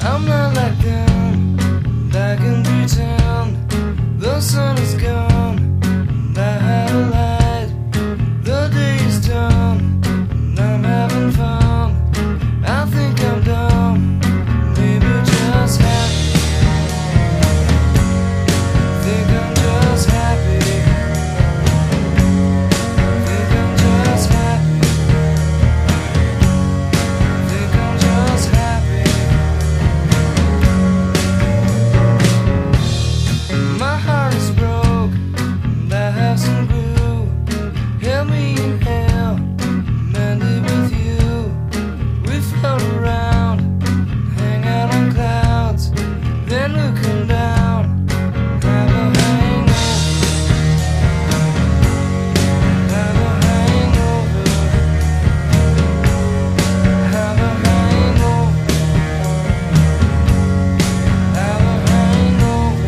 I'm not like them, and I can pretend the sun is gone, and I have a light. The day is done, and I'm having fun. I think I'm dumb, maybe just happy. Think I'm just happy. Think I'm just happy. Think I'm just happy. My heart is broke, and I have some glue. Help me inhale, mend it with you. We float around, hang out on clouds, then looking down, have a hangover. Have a hangover. Have a hangover. Have a hangover.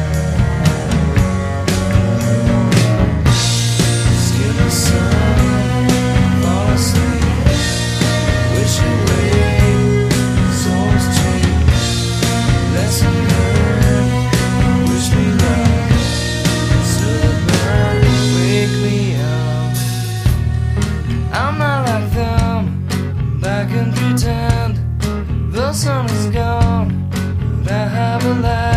Skin the sun, fall asleep, wish away, souls cheap, lesson learned, wish me luck, still burn, wake me up. I'm not like them, and I can pretend the sun is gone, but I have a light.